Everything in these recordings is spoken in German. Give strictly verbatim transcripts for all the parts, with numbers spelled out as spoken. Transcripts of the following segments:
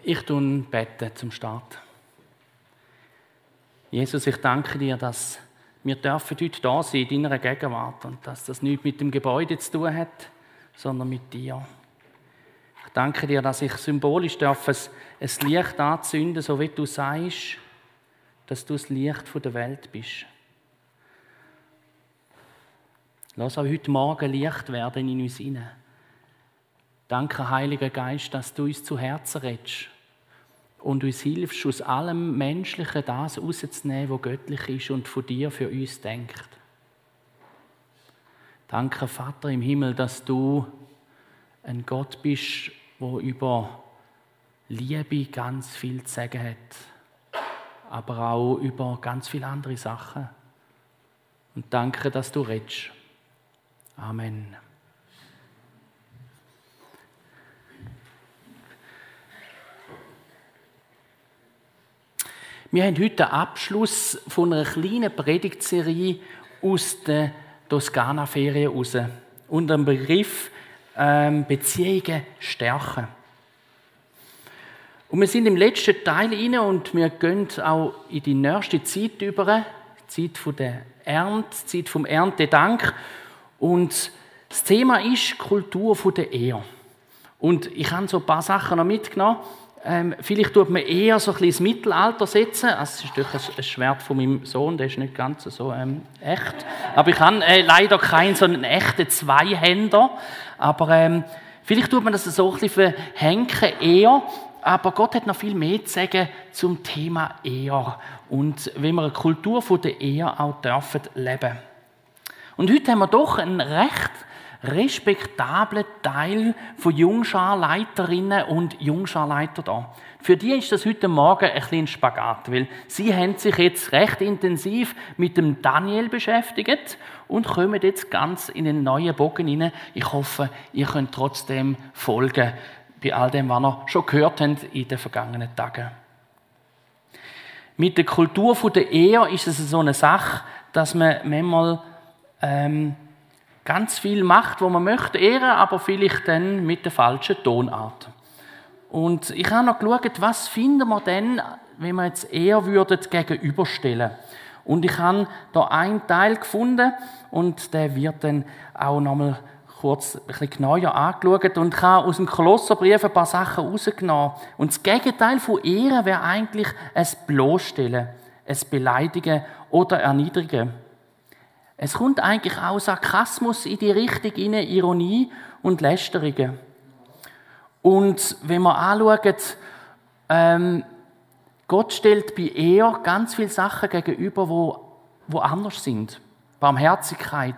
Ich bete zum Start. Jesus, ich danke dir, dass wir dürfen heute da sein in deiner Gegenwart und dass das nichts mit dem Gebäude zu tun hat, sondern mit dir. Ich danke dir, dass ich symbolisch darf ein, ein Licht anzünden, so wie du sagst, dass du das Licht der Welt bist. Lass auch heute Morgen Licht werden in uns hinein. Danke, Heiliger Geist, dass du uns zu Herzen redest und uns hilfst, aus allem Menschlichen das rauszunehmen, was göttlich ist und von dir für uns denkt. Danke, Vater im Himmel, dass du ein Gott bist, der über Liebe ganz viel zu sagen hat, aber auch über ganz viele andere Sachen. Und danke, dass du redest. Amen. Wir haben heute den Abschluss von einer kleinen Predigtserie aus der Toskana-Ferien heraus. Unter dem Begriff ähm, Beziehungen stärken. Und wir sind im letzten Teil rein und wir gehen auch in die nächste Zeit über, die Zeit von der Ernte, die Zeit vom Erntedank. Und das Thema ist Kultur der Ehe. Und ich habe so ein paar Sachen noch mitgenommen. Ähm, vielleicht tut man eher so ein bisschen ins Mittelalter setzen. Also, es ist durch ein Schwert von meinem Sohn, der ist nicht ganz so ähm, echt. Aber ich habe äh, leider keinen so einen echten Zweihänder. Aber ähm, vielleicht tut man das so ein bisschen verhängen eher. Aber Gott hat noch viel mehr zu sagen zum Thema Ehe. Und wie wir eine Kultur der Ehe auch dürfen leben. Und heute haben wir doch einen recht respektablen Teil von Jungscharleiterinnen und Jungscharleiter da. Für die ist das heute Morgen ein bisschen Spagat, weil sie haben sich jetzt recht intensiv mit dem Daniel beschäftigt und kommen jetzt ganz in einen neuen Bogen hinein. Ich hoffe, ihr könnt trotzdem folgen bei all dem, was ihr schon gehört habt in den vergangenen Tagen. Mit der Kultur der Ehe ist es so eine Sache, dass man manchmal ähm, ganz viel macht, wo man möchte ehren, aber vielleicht dann mit der falschen Tonart. Und ich habe noch geschaut, was finden wir denn, wenn wir jetzt Ehe würden gegenüberstellen. Und ich habe da einen Teil gefunden und der wird dann auch noch mal kurz ein bisschen genauer angeschaut und ich habe aus dem Kolosserbrief ein paar Sachen rausgenommen. Und das Gegenteil von Ehren wäre eigentlich ein Bloßstellen, ein Beleidigen oder Erniedrigen. Es kommt eigentlich auch Sarkasmus in die Richtung hinein, Ironie und Lästerungen. Und wenn wir anschauen, ähm, Gott stellt bei Ehe ganz viele Sachen gegenüber, wo, wo anders sind. Barmherzigkeit.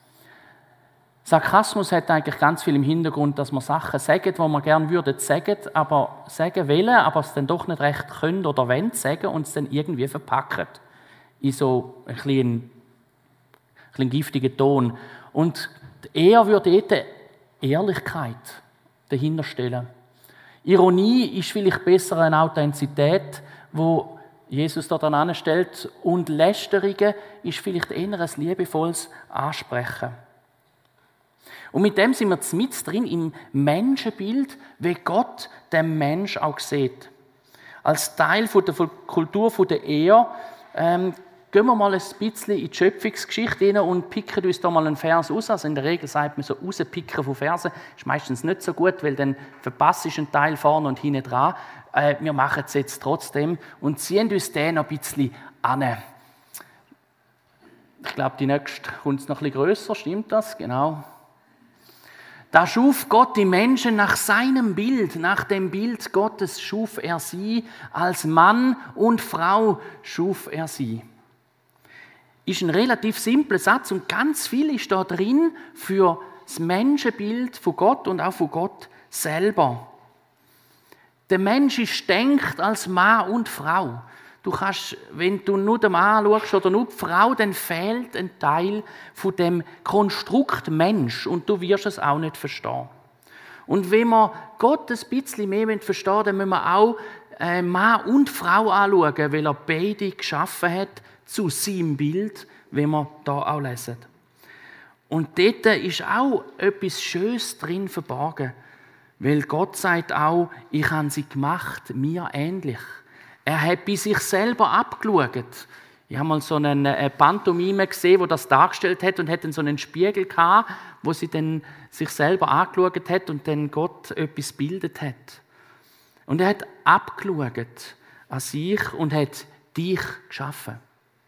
Sarkasmus hat eigentlich ganz viel im Hintergrund, dass man Sachen sagen, die man gerne würde sagen, aber sagen wollen, aber es dann doch nicht recht können oder wollen sagen und es dann irgendwie verpacken. In so ein bisschen ein giftiger Ton. Und er würde dort Ehrlichkeit dahinter stellen. Ironie ist vielleicht besser eine Authentizität, wo Jesus dort anstellt. Und Lästerungen ist vielleicht eher ein liebevolles Ansprechen. Und mit dem sind wir mit drin im Menschenbild, wie Gott den Mensch auch sieht. Als Teil von der Kultur der Ehe ähm, gehen wir mal ein bisschen in die Schöpfungsgeschichte rein und picken uns da mal einen Vers aus. Also in der Regel sagt man so, rauspicken von Versen. Das ist meistens nicht so gut, weil dann verpasst du einen Teil vorne und hinten dran. Äh, wir machen es jetzt trotzdem und ziehen uns den noch ein bisschen an. Ich glaube, die nächste kommt noch ein bisschen grösser, stimmt das? Genau. Da schuf Gott die Menschen nach seinem Bild, nach dem Bild Gottes schuf er sie, als Mann und Frau schuf er sie. Ist ein relativ simpler Satz und ganz viel ist da drin für das Menschenbild von Gott und auch von Gott selber. Der Mensch ist denkt als Mann und Frau. Du kannst, wenn du nur den Mann anschaust oder nur die Frau, dann fehlt ein Teil von dem Konstrukt Mensch und du wirst es auch nicht verstehen. Und wenn wir Gott ein bisschen mehr verstehen wollen, dann müssen wir auch äh, Mann und Frau anschauen, weil er beide geschaffen hat zu seinem Bild, wie wir da auch lesen. Und dort ist auch etwas Schönes drin verborgen. Weil Gott sagt auch, ich habe sie gemacht, mir ähnlich. Er hat bei sich selber abgeschaut. Ich habe mal so eine Pantomime gesehen, wo das dargestellt hat und hat dann so einen Spiegel gehabt, wo sie dann sich selber angeschaut hat und dann Gott etwas gebildet hat. Und er hat abgeschaut an sich und hat dich geschaffen.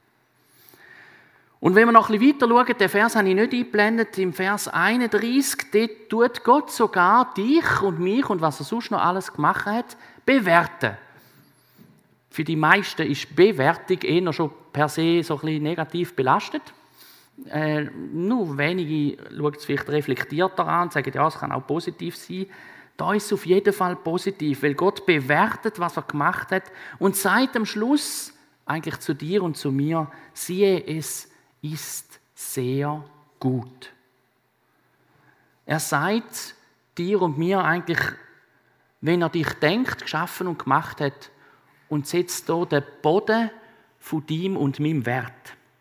Und wenn wir noch ein bisschen weiter schauen, den Vers habe ich nicht eingeblendet, im Vers einunddreißig, dort tut Gott sogar dich und mich und was er sonst noch alles gemacht hat, bewerten. Für die meisten ist Bewertung eher schon per se so ein bisschen negativ belastet. Äh, nur wenige schauen es vielleicht reflektierter an und sagen, ja, es kann auch positiv sein. Da ist es auf jeden Fall positiv, weil Gott bewertet, was er gemacht hat und sagt am Schluss eigentlich zu dir und zu mir, siehe, es ist sehr gut. Er sagt dir und mir eigentlich, wenn er dich denkt, geschaffen und gemacht hat, und setzt hier den Boden von deinem und meinem Wert.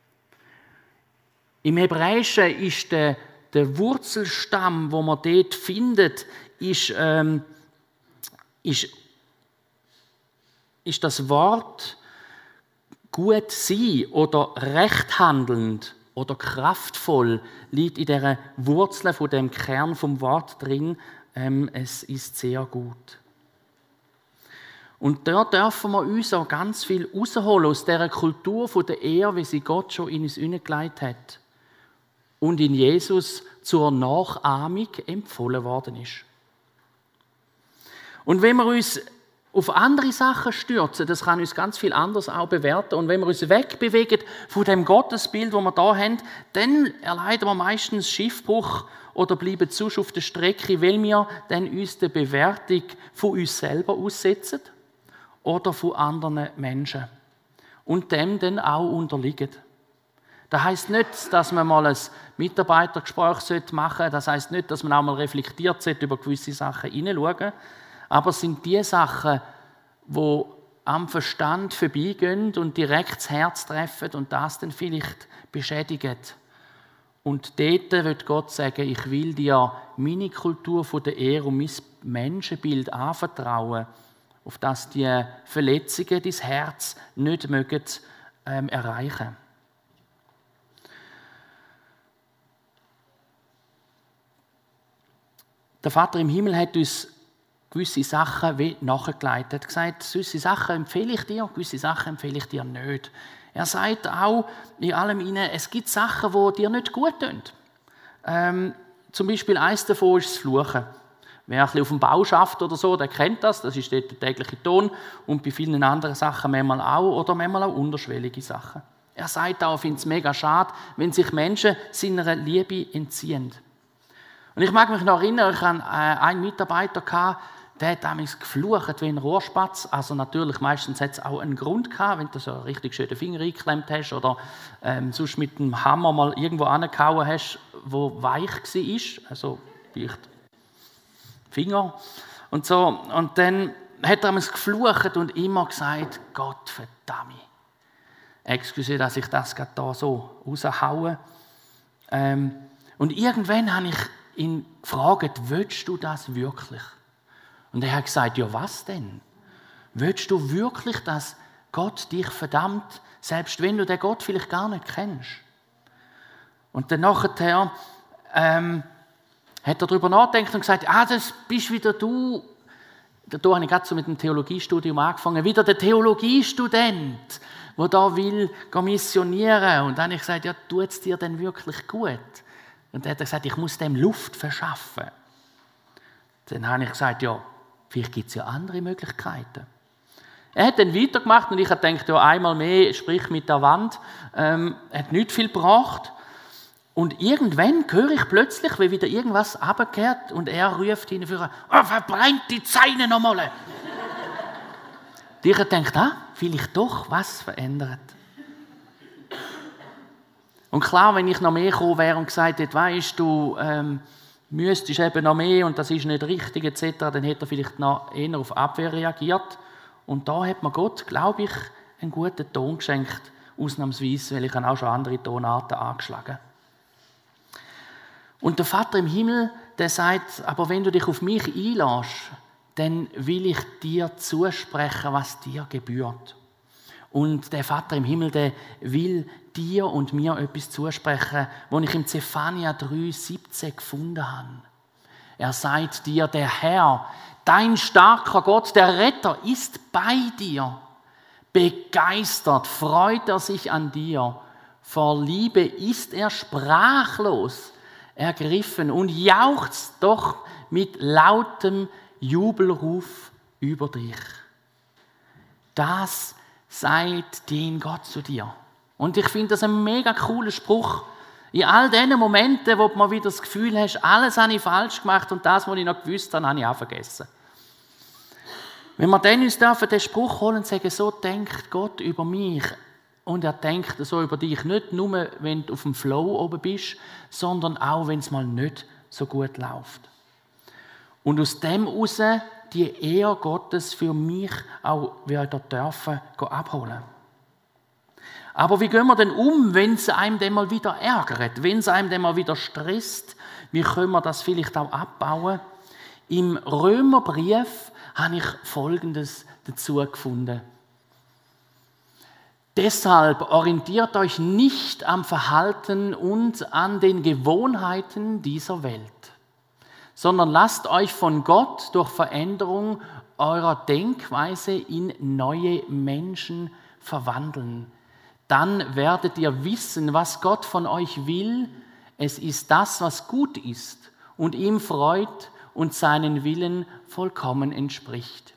Im Hebräischen ist der, der Wurzelstamm, wo man dort findet, ist, ähm, ist, ist das Wort gut sein oder recht handelnd oder kraftvoll, liegt in dieser Wurzel von dem Kern vom Wort drin. Ähm, es ist sehr gut. Und da dürfen wir uns auch ganz viel rausholen aus dieser Kultur von der Ehre, wie sie Gott schon in uns hineingelegt hat und in Jesus zur Nachahmung empfohlen worden ist. Und wenn wir uns auf andere Sachen stürzen, das kann uns ganz viel anders auch bewerten. Und wenn wir uns wegbewegen von dem Gottesbild, das wir da haben, dann erleiden wir meistens Schiffbruch oder bleiben zu auf der Strecke, weil wir dann uns der Bewertung von uns selber aussetzen oder von anderen Menschen und dem dann auch unterliegen. Das heisst nicht, dass man mal ein Mitarbeitergespräch machen sollte. Das heisst nicht, dass man auch mal reflektiert sollte, über gewisse Sachen hineinschauen. Aber es sind die Sachen, die am Verstand vorbeigehen und direkt das Herz treffen und das dann vielleicht beschädigen. Und dort wird Gott sagen, ich will dir meine Kultur von der Ehre und mein Menschenbild anvertrauen, auf das die Verletzungen dein Herz nicht mögen, ähm, erreichen. Der Vater im Himmel hat uns gewisse Sachen wie nachgelegt. Er hat gesagt, gewisse Sachen empfehle ich dir, gewisse Sachen empfehle ich dir nicht. Er sagt auch in allem innen, es gibt Sachen, die dir nicht gut tun. Ähm, zum Beispiel eines davon ist das Fluchen. Wer ein bisschen auf dem Bau schafft oder so, der kennt das, das ist dort der tägliche Ton und bei vielen anderen Sachen manchmal auch oder manchmal auch unterschwellige Sachen. Er sagt auch, ich finde es mega schade, wenn sich Menschen seiner Liebe entziehen. Und ich mag mich noch erinnern, ich hatte einen Mitarbeiter, der hat damals geflucht wie ein Rohrspatz. Also natürlich, meistens hat es auch einen Grund gehabt, wenn du so richtig schön den Finger eingeklemmt hast oder ähm, sonst mit dem Hammer mal irgendwo angehauen hast, wo weich war, also vielleicht Finger und so. Und dann hat er damals geflucht und immer gesagt, Gott verdammt. Excuse, dass ich das gerade da so raushaue. Ähm, und irgendwann habe ich ihn gefragt, willst du das wirklich? Und er hat gesagt, ja was denn? Willst du wirklich, dass Gott dich verdammt, selbst wenn du den Gott vielleicht gar nicht kennst? Und dann nachher ähm, hat er darüber nachgedacht und gesagt, ah, das bist wieder du. Da habe ich gerade so mit dem Theologiestudium angefangen, wieder der Theologiestudent, der da will missionieren. Und dann habe ich gesagt, ja, tut es dir denn wirklich gut? Und dann hat er gesagt, ich muss dem Luft verschaffen. Dann habe ich gesagt, ja, vielleicht gibt es ja andere Möglichkeiten. Er hat dann weitergemacht und ich habe gedacht, ja, einmal mehr, sprich mit der Wand, ähm, hat nicht viel gebracht. Und irgendwann höre ich plötzlich, wie wieder irgendwas runtergekehrt und er ruft hinführen, oh, verbrennt die Zähne nochmal. Ich habe gedacht, ah, vielleicht doch was verändert. Und klar, wenn ich noch mehr gekommen wäre und gesagt hätte, weisst du, ähm, müsstest eben noch mehr und das ist nicht richtig et cetera, dann hätte er vielleicht noch eher auf Abwehr reagiert. Und da hat mir Gott, glaube ich, einen guten Ton geschenkt, ausnahmsweise, weil ich auch schon andere Tonarten angeschlagen habe. Und der Vater im Himmel der sagt, aber wenn du dich auf mich einlässt, dann will ich dir zusprechen, was dir gebührt. Und der Vater im Himmel, der will dir und mir etwas zusprechen, was ich im Zephania drei siebzehn gefunden habe. Er sagt dir, der Herr, dein starker Gott, der Retter, ist bei dir. Begeistert freut er sich an dir. Vor Liebe ist er sprachlos ergriffen und jauchzt doch mit lautem Jubelruf über dich. Das sagt den Gott zu dir. Und ich finde das ein mega cooler Spruch. In all diesen Momenten, wo man wieder das Gefühl hast, alles habe ich falsch gemacht und das, was ich noch gewusst habe, habe ich auch vergessen. Wenn wir dann uns dürfen, den Spruch holen und sagen, so denkt Gott über mich. Und er denkt so über dich, nicht nur, wenn du auf dem Flow oben bist, sondern auch, wenn es mal nicht so gut läuft. Und aus dem heraus die Ehre Gottes für mich auch wieder dürfen abholen. Aber wie gehen wir denn um, wenn es einem dann mal wieder ärgert, wenn es einem dann mal wieder stresst? Wie können wir das vielleicht auch abbauen? Im Römerbrief habe ich Folgendes dazu gefunden. Deshalb orientiert euch nicht am Verhalten und an den Gewohnheiten dieser Welt, sondern lasst euch von Gott durch Veränderung eurer Denkweise in neue Menschen verwandeln. Dann werdet ihr wissen, was Gott von euch will. Es ist das, was gut ist und ihm freut und seinen Willen vollkommen entspricht.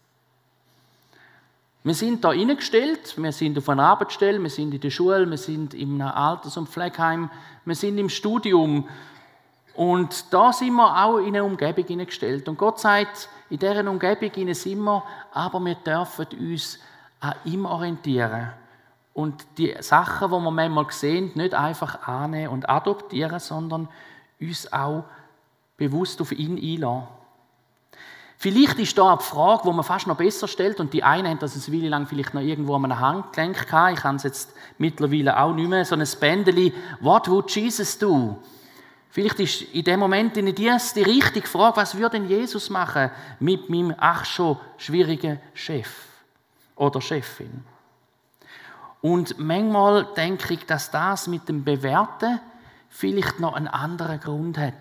Wir sind da reingestellt, wir sind auf einer Arbeitsstelle, wir sind in der Schule, wir sind in einem Alters- und Pflegeheim, wir sind im Studium. Und da sind wir auch in eine Umgebung hineingestellt. Und Gott sagt, in dieser Umgebung hinein sind wir, aber wir dürfen uns an ihm orientieren. Und die Sachen, die wir manchmal sehen, nicht einfach annehmen und adoptieren, sondern uns auch bewusst auf ihn einlassen. Vielleicht ist da eine Frage, die man fast noch besser stellt, und die eine hat das eine Weile lang vielleicht noch irgendwo an einem Handgelenk gehabt. Ich habe es jetzt mittlerweile auch nicht mehr. So ein Bändeli, «What would Jesus do?» Vielleicht ist in dem Moment die, die richtige Frage, was würde denn Jesus machen mit meinem ach schon schwierigen Chef oder Chefin? Und manchmal denke ich, dass das mit dem Bewerten vielleicht noch einen anderen Grund hat.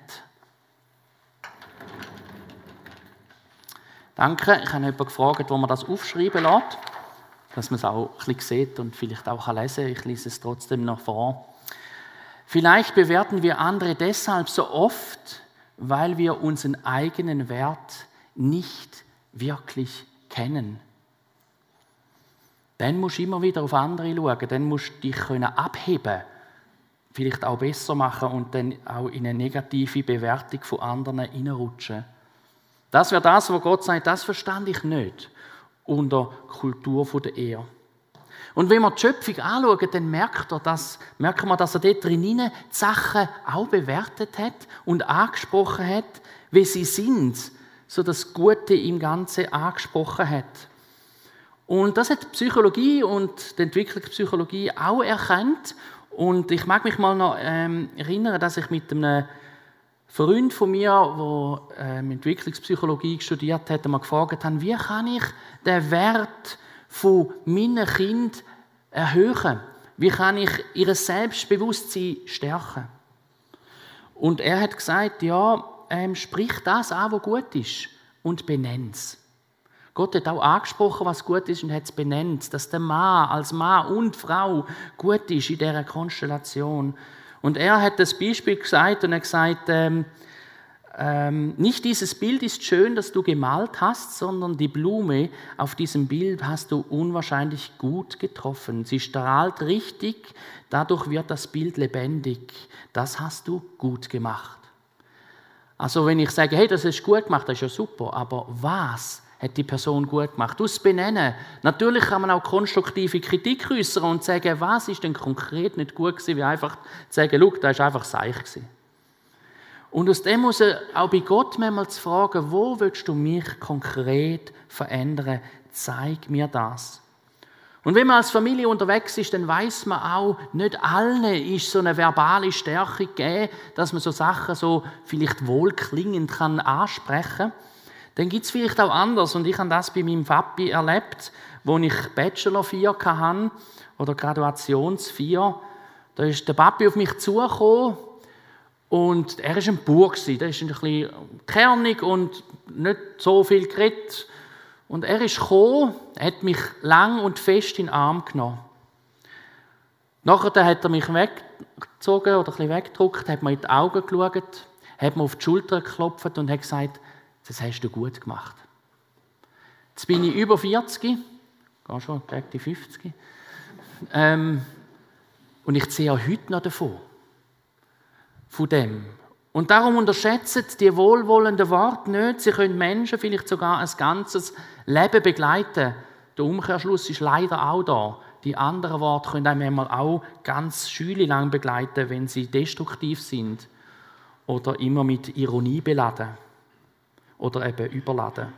Danke, ich habe jemanden gefragt, wo man das aufschreiben lässt, dass man es auch ein bisschen sieht und vielleicht auch lesen kann. Ich lese es trotzdem noch vor. Vielleicht bewerten wir andere deshalb so oft, weil wir unseren eigenen Wert nicht wirklich kennen. Dann musst du immer wieder auf andere schauen, dann musst du dich abheben, vielleicht auch besser machen und dann auch in eine negative Bewertung von anderen hineinrutschen. Das wäre das, was Gott sagt, das verstand ich nicht unter Kultur der Ehre. Und wenn wir die Schöpfung anschauen, dann merkt er, dass, merkt man, dass er dort drinnen die Sachen auch bewertet hat und angesprochen hat, wie sie sind, so das Gute im Ganzen angesprochen hat. Und das hat die Psychologie und die Entwicklungspsychologie auch erkannt. Und ich mag mich mal noch ähm, erinnern, dass ich mit einem Freund von mir, der ähm, Entwicklungspsychologie studiert hat, mal gefragt habe, wie kann ich den Wert von meinen Kindern erhöhen? Wie kann ich ihr Selbstbewusstsein stärken? Und er hat gesagt, ja, ähm, sprich das an, was gut ist und benenn es. Gott hat auch angesprochen, was gut ist und hat es benennt, dass der Mann als Mann und Frau gut ist in dieser Konstellation. Und er hat das Beispiel gesagt und er hat gesagt, ähm, ähm, nicht dieses Bild ist schön, das du gemalt hast, sondern die Blume auf diesem Bild hast du unwahrscheinlich gut getroffen. Sie strahlt richtig, dadurch wird das Bild lebendig. Das hast du gut gemacht. Also wenn ich sage, hey, das ist gut gemacht, das ist ja super, aber was hat die Person gut gemacht? Das Benennen. Natürlich kann man auch konstruktive Kritik äußern und sagen, was ist denn konkret nicht gut gewesen, wie einfach zu sagen, schau, das war einfach seich gewesen. Und aus dem muss auch bei Gott manchmal zu fragen, wo willst du mich konkret verändern? Zeig mir das. Und wenn man als Familie unterwegs ist, dann weiß man auch, nicht allen ist so eine verbale Stärke gegeben, dass man so Sachen so vielleicht wohlklingend kann ansprechen kann. Dann gibt es vielleicht auch anders. Und ich habe das bei meinem Papi erlebt, wo ich Bachelor vier hatte oder Graduations vier. Da ist der Papi auf mich zugekommen und er war ein Bauer. Der ist ein bisschen kernig und nicht so viel geredet. Und er ist gekommen, hat mich lang und fest in den Arm genommen. Nachher hat er mich weggezogen oder ein bisschen weggedrückt, hat mir in die Augen geschaut, hat mir auf die Schulter geklopft und hat gesagt, das hast du gut gemacht. Jetzt bin ich über vierzig, gehe schon gegen die fünfzig. Ähm, und ich ziehe auch heute noch davon. Von dem. Und darum unterschätzt die wohlwollenden Worte nicht. Sie können Menschen vielleicht sogar ein ganzes Leben begleiten. Der Umkehrschluss ist leider auch da. Die anderen Worte können einem manchmal auch ganz schüle lang begleiten, wenn sie destruktiv sind oder immer mit Ironie beladen oder eben überladen.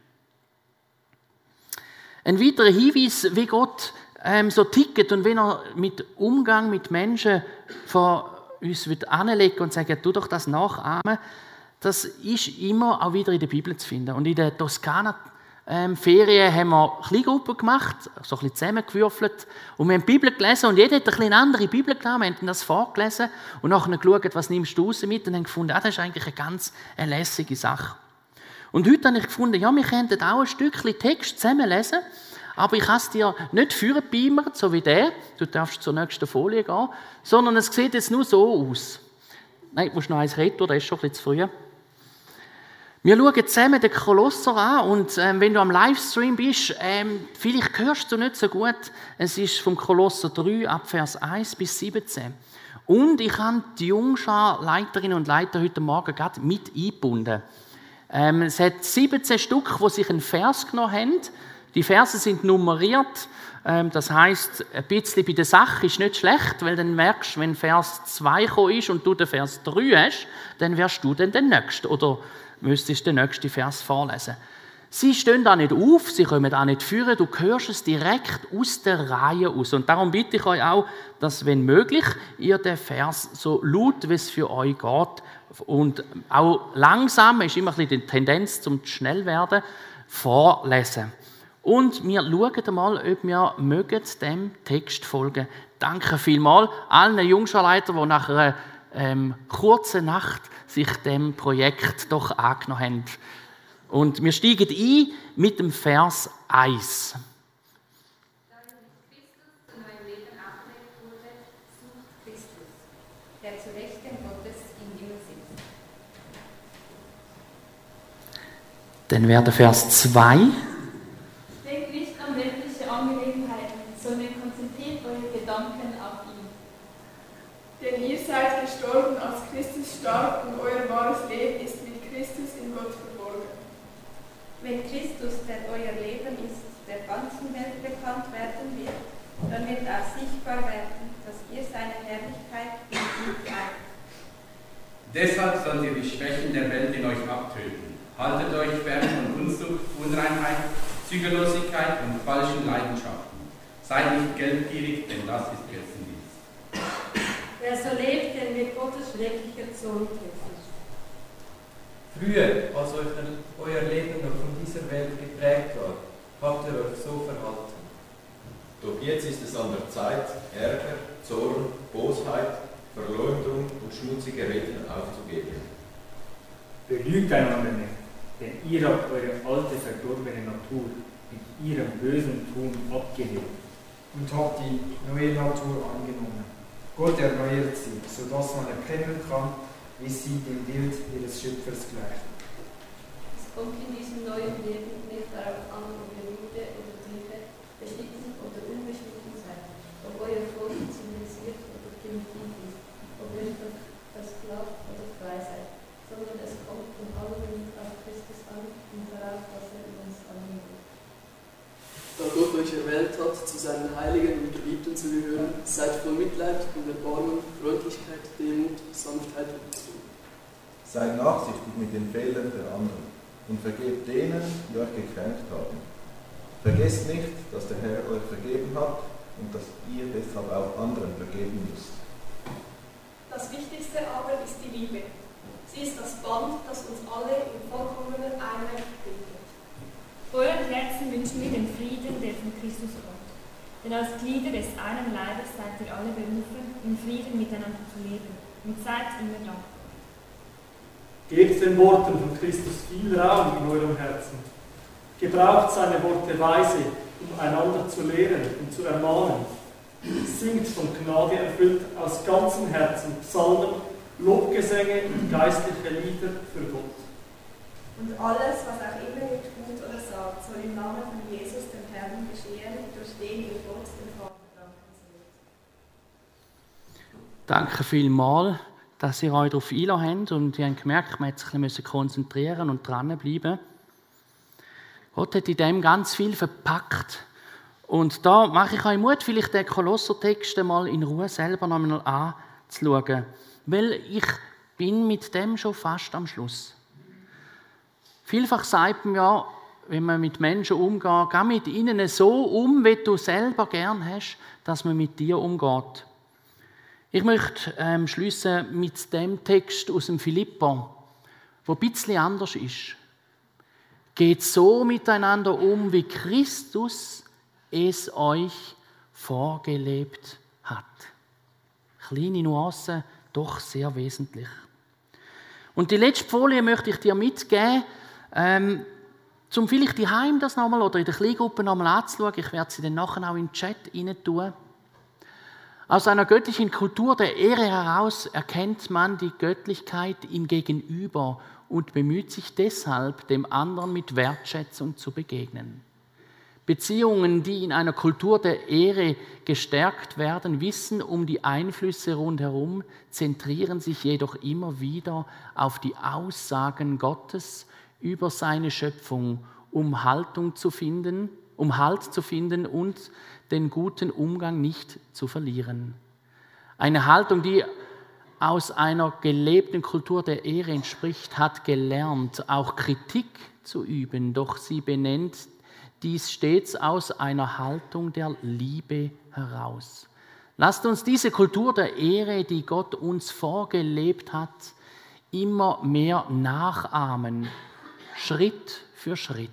Ein weiterer Hinweis, wie Gott ähm, so tickt und wenn er mit Umgang mit Menschen von uns anlegen und sagen, tu doch das nachahmen, das ist immer auch wieder in der Bibel zu finden. Und in der Toskana-Ferien ähm, haben wir Kleingruppen gemacht, so ein bisschen zusammengewürfelt. Und wir haben die Bibel gelesen und jeder hat eine, eine andere Bibel genommen. Wir haben das vorgelesen und nachher geschaut, was nimmst du raus mit und haben gefunden, ah, das ist eigentlich eine ganz eine lässige Sache. Und heute habe ich gefunden, ja, wir könnten auch ein Stückchen Text zusammen lesen, aber ich habe es dir nicht vorbeimern, so wie der, du darfst zur nächsten Folie gehen, sondern es sieht jetzt nur so aus. Nein, du musst noch eins reden, der ist schon ein bisschen zu früh. Wir schauen zusammen den Kolosser an und ähm, wenn du am Livestream bist, ähm, vielleicht hörst du nicht so gut, es ist vom Kolosser drei, ab Vers eins bis siebzehn. Und ich habe die Jungschar-Leiterinnen und Leiter heute Morgen gerade mit eingebunden. Ähm, es hat siebzehn Stück, die sich einen Vers genommen haben. Die Verse sind nummeriert. Ähm, das heisst, ein bisschen bei der Sache ist nicht schlecht, weil dann merkst du, wenn Vers zwei gekommen ist und du den Vers drei hast, dann wärst du dann der Nächste oder müsstest den nächsten Vers vorlesen. Sie stehen da nicht auf, sie kommen da nicht führen, du hörst es direkt aus der Reihe aus. Und darum bitte ich euch auch, dass, wenn möglich, ihr den Vers so laut, wie es für euch geht, und auch langsam, ist immer ein bisschen die Tendenz zum schnell werden, vorlesen. Und wir schauen mal, ob wir mögen dem Text folgen. Danke vielmals allen Jungscharleitern, die nach einer ähm, kurzen Nacht sich dem Projekt doch angenommen haben. Und wir steigen ein mit dem Vers eins. Da ihr mit Christus in eurem Leben abgelegt wurde, sucht Christus, der zu Rechten Gottes im Himmel sitzt. Dann wäre der Vers zwei. Denkt nicht an weltliche Angelegenheiten, sondern konzentriert eure Gedanken auf ihn. Denn ihr seid gestorben, als Christus starb, und euer wahres Leben ist mit Christus in Gott verborgen. Wenn Christus, der euer Leben ist, der ganzen Welt bekannt werden wird, dann wird auch sichtbar werden, dass ihr seine Herrlichkeit in ihm teilt. Deshalb sollt ihr die Schwächen der Welt in euch abtöten. Haltet euch fern von Unzucht, Unreinheit, Zügellosigkeit und falschen Leidenschaften. Seid nicht geldgierig, denn das ist Götzendienst. Wer so lebt, der wird Gottes schrecklicher Zorn treffen. Früher, als euch euer Leben noch von dieser Welt geprägt war, habt ihr euch so verhalten. Doch jetzt ist es an der Zeit, Ärger, Zorn, Bosheit, Verleumdung und schmutzige Reden aufzugeben. Belügt einander nicht, denn ihr habt eure alte, verdorbene Natur mit ihrem bösen Tun abgelegt und habt die neue Natur angenommen. Gott erneuert sie, sodass man erkennen kann, wie sie dem Bild ihres Schöpfers gleichen. Es kommt in diesem neuen Leben nicht darauf an, ob ihr müde oder tiefe, beschnitten oder unbeschnitten seid, ob euer Volk zivilisiert oder primitiv ist, ob ihr versklavt oder frei seid, sondern es kommt von allem auf Christus an und darauf, was er uns annimmt. Da Gott euch erwählt hat, zu seinen Heiligen und Geliebten zu gehören, seid voll Mitleid und Erbarmen, Freundlichkeit, Demut, Sanftheit und Ruhe. Seid nachsichtig mit den Fehlern der anderen und vergebt denen, die euch gekränkt haben. Vergesst nicht, dass der Herr euch vergeben hat und dass ihr deshalb auch anderen vergeben müsst. Das Wichtigste aber ist die Liebe. Sie ist das Band, das uns alle in vollkommener Einheit verbindet. Euren Herzen wünschen wir den Frieden, der von Christus kommt. Denn als Glieder des einen Leibes seid ihr alle berufen, im Frieden miteinander zu leben und seid immer dankbar. Gebt den Worten von Christus viel Raum in eurem Herzen. Gebraucht seine Worte weise, um einander zu lehren und zu ermahnen. Singt von Gnade erfüllt aus ganzem Herzen Psalmen, Lobgesänge und geistliche Lieder für Gott. Und alles, was auch immer ihr tut oder sagt, soll im Namen von Jesus, dem Herrn, geschehen, durch den ihr Gott, den Vater, danken sollt. Danke vielmals, dass ihr euch darauf eingelassen habt und ihr habt gemerkt, man musste sich ein bisschen konzentrieren und dranbleiben. Gott hat in dem ganz viel verpackt. Und da mache ich euch Mut, vielleicht den Kolossertext mal in Ruhe selber noch einmal anzuschauen. Weil ich bin mit dem schon fast am Schluss. Vielfach sagt man ja, wenn man mit Menschen umgeht, geh mit ihnen so um, wie du selber gern hast, dass man mit dir umgeht. Ich möchte ähm, schliessen mit dem Text aus dem Philipper, der ein bisschen anders ist. Geht so miteinander um, wie Christus es euch vorgelebt hat. Kleine Nuancen, doch sehr wesentlich. Und die letzte Folie möchte ich dir mitgeben, ähm, um vielleicht daheim das nochmal oder in der Kleingruppe nochmal anzuschauen. Ich werde sie dann nachher auch in den Chat rein tun. Aus einer göttlichen Kultur der Ehre heraus erkennt man die Göttlichkeit im Gegenüber und bemüht sich deshalb, dem anderen mit Wertschätzung zu begegnen. Beziehungen, die in einer Kultur der Ehre gestärkt werden, wissen um die Einflüsse rundherum, zentrieren sich jedoch immer wieder auf die Aussagen Gottes über seine Schöpfung, um Haltung zu finden, um Halt zu finden und den guten Umgang nicht zu verlieren. Eine Haltung, die aus einer gelebten Kultur der Ehre entspricht, hat gelernt, auch Kritik zu üben, doch sie benennt dies stets aus einer Haltung der Liebe heraus. Lasst uns diese Kultur der Ehre, die Gott uns vorgelebt hat, immer mehr nachahmen, Schritt für Schritt.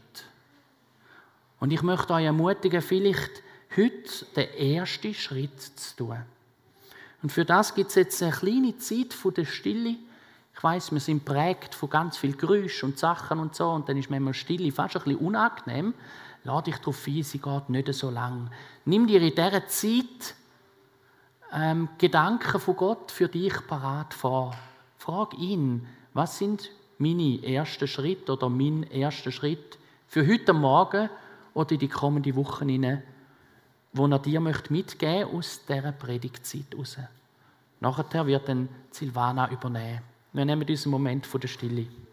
Und ich möchte euch ermutigen, vielleicht heute den ersten Schritt zu tun. Und für das gibt es jetzt eine kleine Zeit von der Stille. Ich weiss, wir sind prägt von ganz viel Geräusch und Sachen und so, und dann ist manchmal Stille fast ein bisschen unangenehm. Lade dich darauf ein, sie geht nicht so lang. Nimm dir in dieser Zeit ähm, Gedanken von Gott für dich parat vor. Frag ihn, was sind meine ersten Schritte oder mein erster Schritt für heute Morgen oder in die kommende Woche hinein, wo er dir mitgeben möchte aus dieser Predigtzeit raus. Nachher wird dann Silvana übernehmen. Wir nehmen diesen Moment von der Stille.